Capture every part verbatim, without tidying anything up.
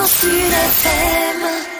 Grand Sud F M.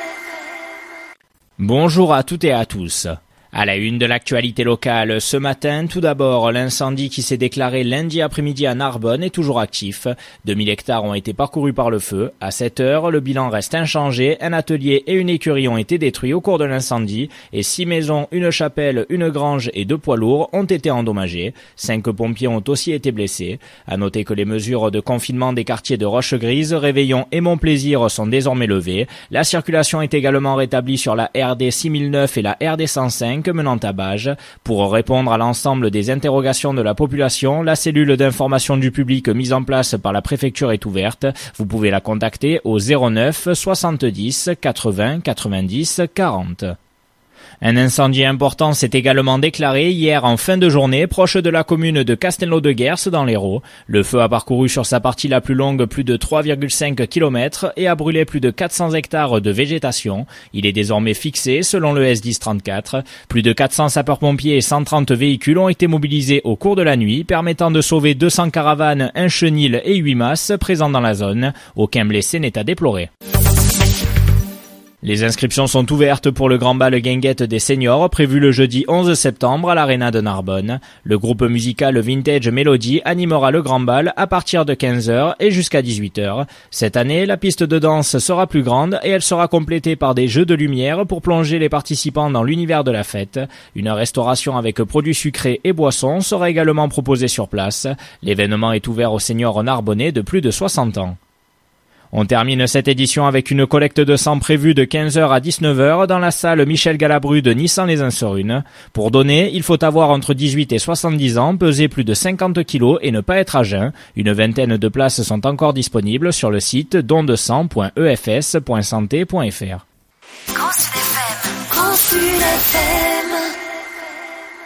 Bonjour à toutes et à tous. À la une de l'actualité locale, ce matin, tout d'abord, l'incendie qui s'est déclaré lundi après-midi à Narbonne est toujours actif. deux mille hectares ont été parcourus par le feu. À sept heures, le bilan reste inchangé. Un atelier et une écurie ont été détruits au cours de l'incendie et six maisons, une chapelle, une grange et deux poids lourds ont été endommagés. Cinq pompiers ont aussi été blessés. À noter que les mesures de confinement des quartiers de Roche-Grise, Réveillon et Montplaisir sont désormais levées. La circulation est également rétablie sur la R D six mille neuf et la R D cent cinq. Menant à Bages. Pour répondre à l'ensemble des interrogations de la population, la cellule d'information du public mise en place par la préfecture est ouverte. Vous pouvez la contacter au zéro neuf soixante-dix quatre-vingts quatre-vingt-dix quarante. Un incendie important s'est également déclaré hier en fin de journée proche de la commune de Castelnau-de-Guers dans l'Hérault. Le feu a parcouru sur sa partie la plus longue plus de trois virgule cinq kilomètres et a brûlé plus de quatre cents hectares de végétation. Il est désormais fixé selon le S dix trente-quatre. Plus de quatre cents sapeurs-pompiers et cent trente véhicules ont été mobilisés au cours de la nuit, permettant de sauver deux cents caravanes, un chenil et huit masses présents dans la zone. Aucun blessé n'est à déplorer. Les inscriptions sont ouvertes pour le grand bal guinguette des seniors prévu le jeudi onze septembre à l'Arena de Narbonne. Le groupe musical Vintage Melody animera le grand bal à partir de quinze heures et jusqu'à dix-huit heures. Cette année, la piste de danse sera plus grande et elle sera complétée par des jeux de lumière pour plonger les participants dans l'univers de la fête. Une restauration avec produits sucrés et boissons sera également proposée sur place. L'événement est ouvert aux seniors narbonnais de plus de soixante ans. On termine cette édition avec une collecte de sang prévue de quinze heures à dix-neuf heures dans la salle Michel Galabru de Nissan-les-Uns-sur-Une. Pour donner, il faut avoir entre dix-huit et soixante-dix ans, peser plus de cinquante kilos et ne pas être à jeun. Une vingtaine de places sont encore disponibles sur le site don de sang point e f s point santé point f r. Grand Sud F M. Grand Sud F M.